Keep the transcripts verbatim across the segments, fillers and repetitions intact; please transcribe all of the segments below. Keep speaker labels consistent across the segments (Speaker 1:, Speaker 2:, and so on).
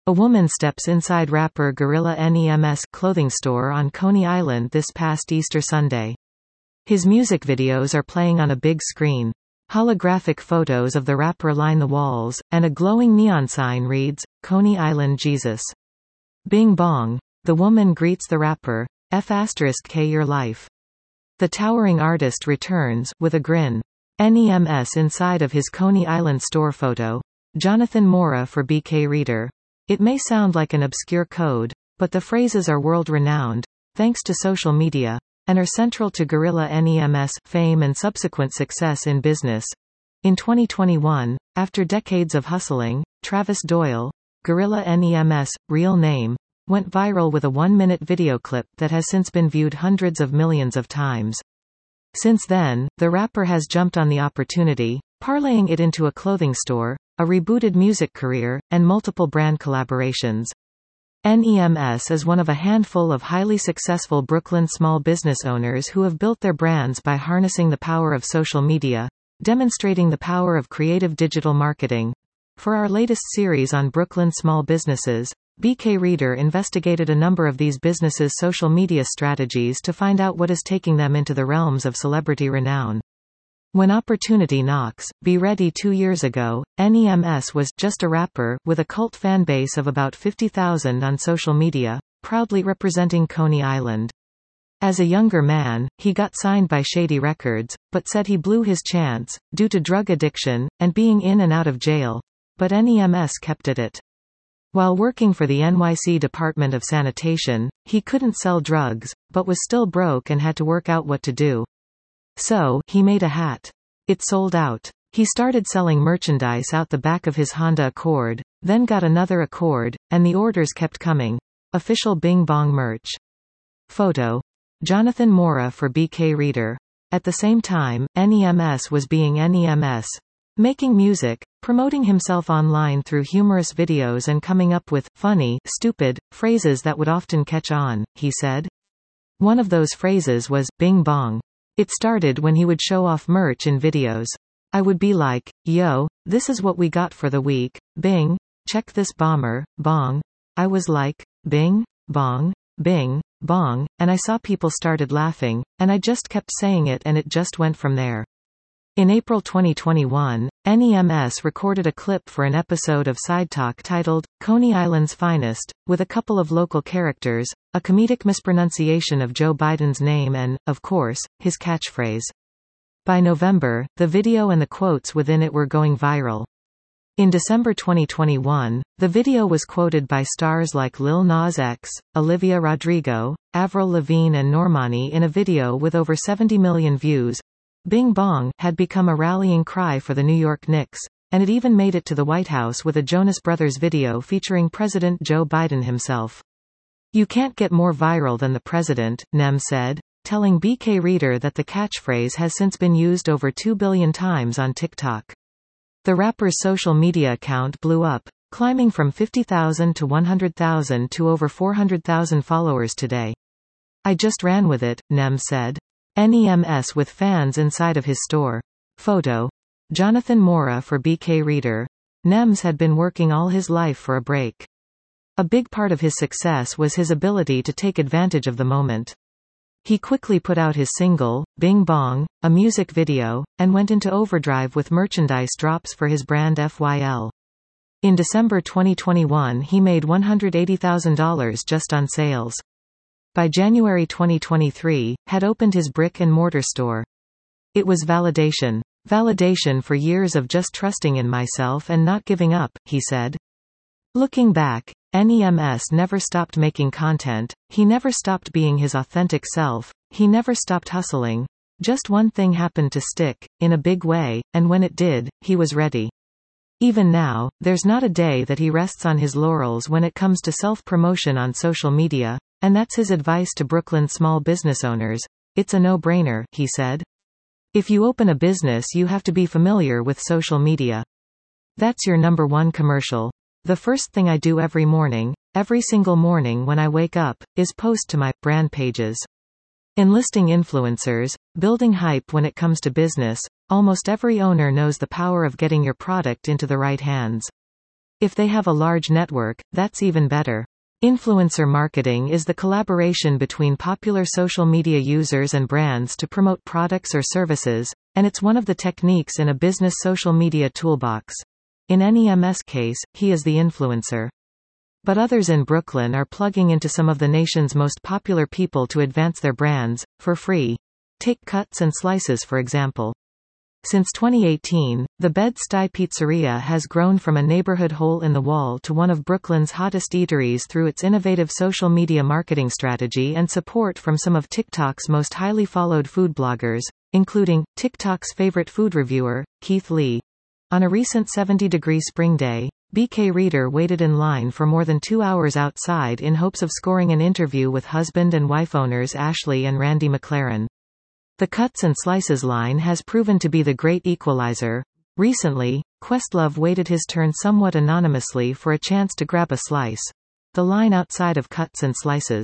Speaker 1: A woman steps inside rapper Gorilla Nems' clothing store on Coney Island this past Easter Sunday. His music videos are playing on a big screen. Holographic photos of the rapper line the walls, and a glowing neon sign reads, Coney Island Jesus. Bing bong. The woman greets the rapper, F asterisk K your life. The towering artist returns, with a grin. Nems inside of his Coney Island store photo. Jonathan Mora for B K Reader. It may sound like an obscure code, but the phrases are world-renowned, thanks to social media, and are central to Gorilla Nems' fame and subsequent success in business. In twenty twenty-one, after decades of hustling, Travis Doyle, Gorilla Nems' real name, went viral with a one-minute video clip that has since been viewed hundreds of millions of times. Since then, the rapper has jumped on the opportunity, parlaying it into a clothing store, a rebooted music career, and multiple brand collaborations. Nems is one of a handful of highly successful Brooklyn small business owners who have built their brands by harnessing the power of social media, demonstrating the power of creative digital marketing. For our latest series on Brooklyn small businesses, B K Reader investigated a number of these businesses' social media strategies to find out what is taking them into the realms of celebrity renown. When opportunity knocks, be ready. Two years ago, Nems was just a rapper with a cult fan base of about fifty thousand on social media, proudly representing Coney Island. As a younger man, he got signed by Shady Records, but said he blew his chance, due to drug addiction, and being in and out of jail. But Nems kept at it. While working for the N Y C Department of Sanitation, he couldn't sell drugs, but was still broke and had to work out what to do. So, he made a hat. It sold out. He started selling merchandise out the back of his Honda Accord, then got another Accord, and the orders kept coming. Official Bing Bong merch. Photo. Jonathan Mora for B K Reader. At the same time, Nems was being Nems. Making music, promoting himself online through humorous videos and coming up with funny, stupid phrases that would often catch on, he said. One of those phrases was, Bing Bong. It started when he would show off merch in videos. I would be like, yo, this is what we got for the week, Bing, check this bomber, bong. I was like, Bing, bong, Bing, bong, and I saw people started laughing, and I just kept saying it and it just went from there. In April twenty twenty-one, Nems recorded a clip for an episode of Side Talk titled, Coney Island's Finest, with a couple of local characters, a comedic mispronunciation of Joe Biden's name and, of course, his catchphrase. By November, the video and the quotes within it were going viral. In December twenty twenty-one, the video was quoted by stars like Lil Nas X, Olivia Rodrigo, Avril Lavigne and Normani in a video with over seventy million views. Bing Bong had become a rallying cry for the New York Knicks, and it even made it to the White House with a Jonas Brothers video featuring President Joe Biden himself. You can't get more viral than the president, Nems said, telling B K Reader that the catchphrase has since been used over two billion times on TikTok. The rapper's social media account blew up, climbing from fifty thousand to one hundred thousand to over four hundred thousand followers today. I just ran with it, Nems said. Nems with fans inside of his store. Photo. Jonathan Mora for B K Reader. Nems had been working all his life for a break. A big part of his success was his ability to take advantage of the moment. He quickly put out his single, Bing Bong, a music video, and went into overdrive with merchandise drops for his brand F Y L. In December twenty twenty-one he made one hundred eighty thousand dollars just on sales. By January twenty twenty-three, had opened his brick-and-mortar store. It was validation. Validation for years of just trusting in myself and not giving up, he said. Looking back, Nems never stopped making content, he never stopped being his authentic self, he never stopped hustling. Just one thing happened to stick, in a big way, and when it did, he was ready. Even now, there's not a day that he rests on his laurels when it comes to self-promotion on social media. And that's his advice to Brooklyn small business owners. It's a no-brainer, he said. If you open a business you have to be familiar with social media. That's your number one commercial. The first thing I do every morning, every single morning when I wake up, is post to my brand pages. Enlisting influencers, building hype when it comes to business, almost every owner knows the power of getting your product into the right hands. If they have a large network, that's even better. Influencer marketing is the collaboration between popular social media users and brands to promote products or services, and it's one of the techniques in a business social media toolbox. In N E M's case, he is the influencer. But others in Brooklyn are plugging into some of the nation's most popular people to advance their brands, for free. Take Cuts and Slices for example. Since twenty eighteen, the Bed-Stuy Pizzeria has grown from a neighborhood hole in the wall to one of Brooklyn's hottest eateries through its innovative social media marketing strategy and support from some of TikTok's most highly followed food bloggers, including TikTok's favorite food reviewer, Keith Lee. On a recent seventy degree spring day, B K Reader waited in line for more than two hours outside in hopes of scoring an interview with husband and wife owners Ashley and Randy McLaren. The Cuts and Slices line has proven to be the great equalizer. Recently, Questlove waited his turn somewhat anonymously for a chance to grab a slice. The line outside of Cuts and Slices.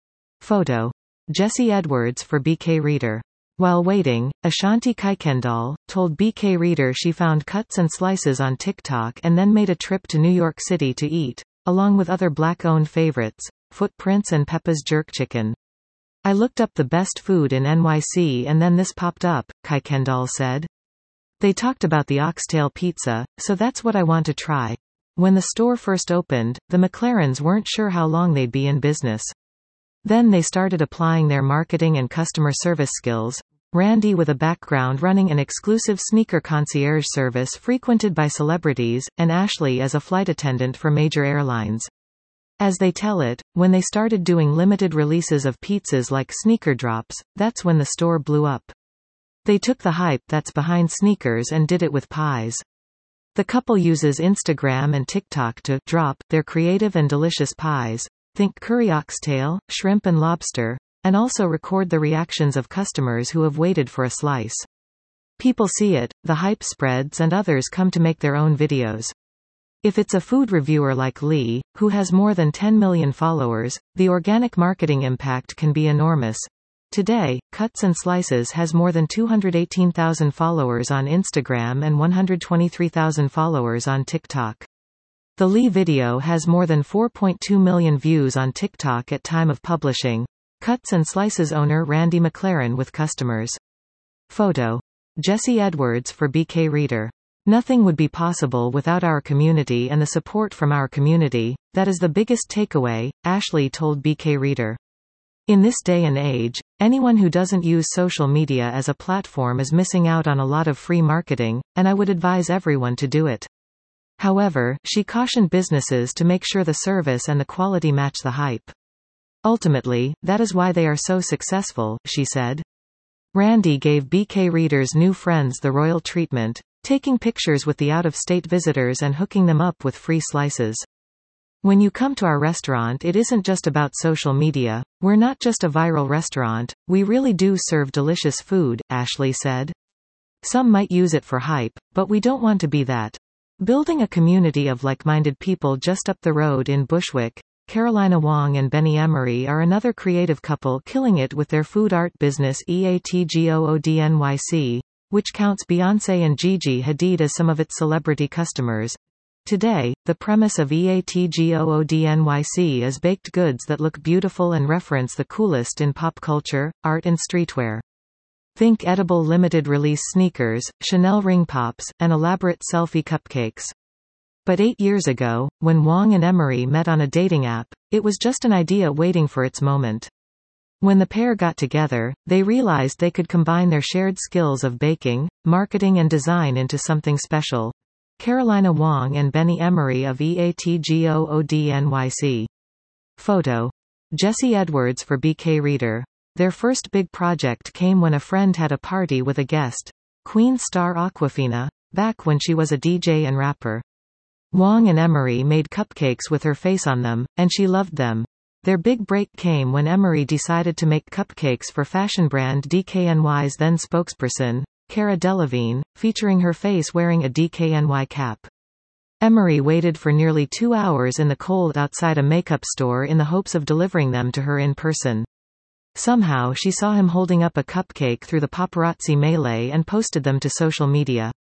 Speaker 1: Photo. Jesse Edwards for B K Reader. While waiting, Ashanti Kuykendall told B K Reader she found Cuts and Slices on TikTok and then made a trip to New York City to eat, along with other black-owned favorites, Footprints and Peppa's Jerk Chicken. I looked up the best food in N Y C and then this popped up, Kuykendall said. They talked about the oxtail pizza, so that's what I want to try. When the store first opened, the McLarens weren't sure how long they'd be in business. Then they started applying their marketing and customer service skills. Randy with a background running an exclusive sneaker concierge service frequented by celebrities, and Ashley as a flight attendant for major airlines. As they tell it, when they started doing limited releases of pizzas like sneaker drops, that's when the store blew up. They took the hype that's behind sneakers and did it with pies. The couple uses Instagram and TikTok to drop their creative and delicious pies, think curry oxtail, shrimp and lobster, and also record the reactions of customers who have waited for a slice. People see it, the hype spreads and others come to make their own videos. If it's a food reviewer like Lee, who has more than ten million followers, the organic marketing impact can be enormous. Today, Cuts and Slices has more than two hundred eighteen thousand followers on Instagram and one hundred twenty-three thousand followers on TikTok. The Lee video has more than four point two million views on TikTok at time of publishing. Cuts and Slices owner Randy McLaren with customers. Photo. Jesse Edwards for B K Reader. Nothing would be possible without our community and the support from our community. That is the biggest takeaway, Ashley told B K Reader. In this day and age, anyone who doesn't use social media as a platform is missing out on a lot of free marketing, and I would advise everyone to do it. However, she cautioned businesses to make sure the service and the quality match the hype. Ultimately, that is why they are so successful, she said. Randy gave B K Reader's new friends the royal treatment, taking pictures with the out-of-state visitors and hooking them up with free slices. When you come to our restaurant, it isn't just about social media. We're not just a viral restaurant, we really do serve delicious food, Ashley said. Some might use it for hype, but we don't want to be that. Building a community of like-minded people just up the road in Bushwick, Carolina Wong and Benny Emery are another creative couple killing it with their food art business E A T G O O D N Y C, which counts Beyoncé and Gigi Hadid as some of its celebrity customers. Today, the premise of E A T G O O D N Y C is baked goods that look beautiful and reference the coolest in pop culture, art and streetwear. Think edible limited-release sneakers, Chanel ring pops, and elaborate selfie cupcakes. But eight years ago, when Wong and Emery met on a dating app, it was just an idea waiting for its moment. When the pair got together, they realized they could combine their shared skills of baking, marketing and design into something special. Carolina Wong and Benny Emery of E A T G O O D N Y C. Photo. Jesse Edwards for B K Reader. Their first big project came when a friend had a party with a guest, Queen star Awkwafina, back when she was a D J and rapper. Wong and Emery made cupcakes with her face on them, and she loved them. Their big break came when Emery decided to make cupcakes for fashion brand D K N Y's then spokesperson, Cara Delevingne, featuring her face wearing a D K N Y cap. Emery waited for nearly two hours in the cold outside a makeup store in the hopes of delivering them to her in person. Somehow she saw him holding up a cupcake through the paparazzi melee and posted them to social media.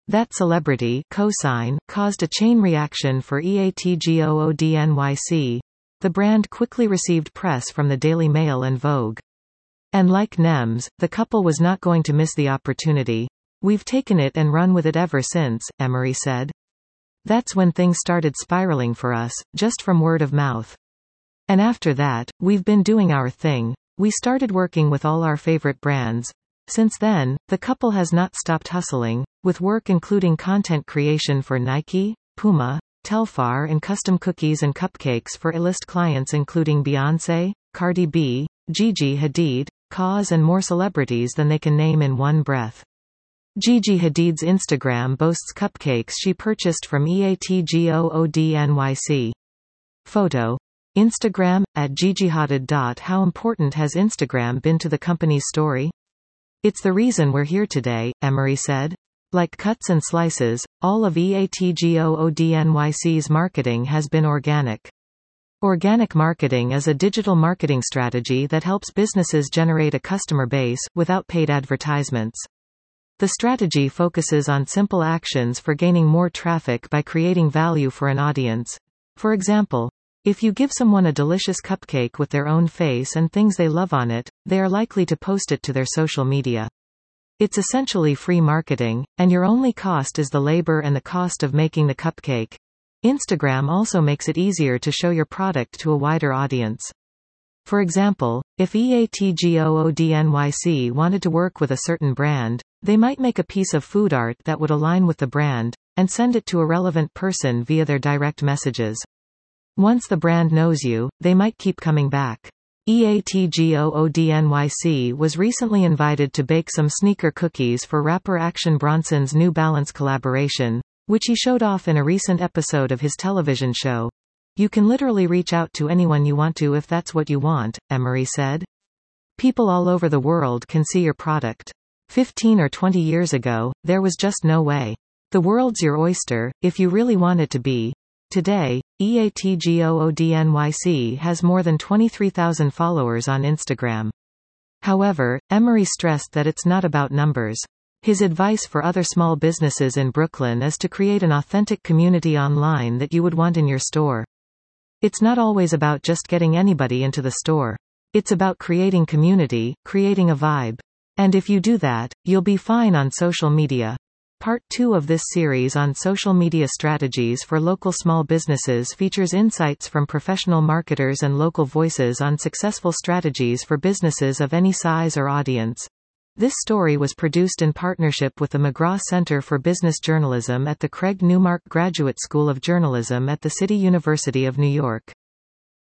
Speaker 1: That celebrity cosign caused a chain reaction for EATGOODNYC. The brand quickly received press from the Daily Mail and Vogue. And like Nems, the couple was not going to miss the opportunity. We've taken it and run with it ever since, Emery said. That's when things started spiraling for us, just from word of mouth. And after that, we've been doing our thing. We started working with all our favorite brands. Since then, the couple has not stopped hustling, with work including content creation for Nike, Puma, Telfar and custom cookies and cupcakes for A-list clients including Beyoncé, Cardi B, Gigi Hadid, Cause and more celebrities than they can name in one breath. Gigi Hadid's Instagram boasts cupcakes she purchased from EATGOODNYC. Photo. Instagram, at Gigi Hadid. How important has Instagram been to the company's story? It's the reason we're here today, Emery said. Like cuts and slices, all of EATGOODNYC's marketing has been organic. Organic marketing is a digital marketing strategy that helps businesses generate a customer base, without paid advertisements. The strategy focuses on simple actions for gaining more traffic by creating value for an audience. For example, if you give someone a delicious cupcake with their own face and things they love on it, they are likely to post it to their social media. It's essentially free marketing, and your only cost is the labor and the cost of making the cupcake. Instagram also makes it easier to show your product to a wider audience. For example, if EATGOODNYC wanted to work with a certain brand, they might make a piece of food art that would align with the brand, and send it to a relevant person via their direct messages. Once the brand knows you, they might keep coming back. EATGOODNYC was recently invited to bake some sneaker cookies for rapper Action Bronson's New Balance collaboration, which he showed off in a recent episode of his television show. You can literally reach out to anyone you want to if that's what you want, Emery said. People all over the world can see your product. Fifteen or twenty years ago, there was just no way. The world's your oyster, if you really want it to be. Today, EATGOODNYC has more than twenty-three thousand followers on Instagram. However, Emery stressed that it's not about numbers. His advice for other small businesses in Brooklyn is to create an authentic community online that you would want in your store. It's not always about just getting anybody into the store. It's about creating community, creating a vibe. And if you do that, you'll be fine on social media. Part two of this series on social media strategies for local small businesses features insights from professional marketers and local voices on successful strategies for businesses of any size or audience. This story was produced in partnership with the McGraw Center for Business Journalism at the Craig Newmark Graduate School of Journalism at the City University of New York.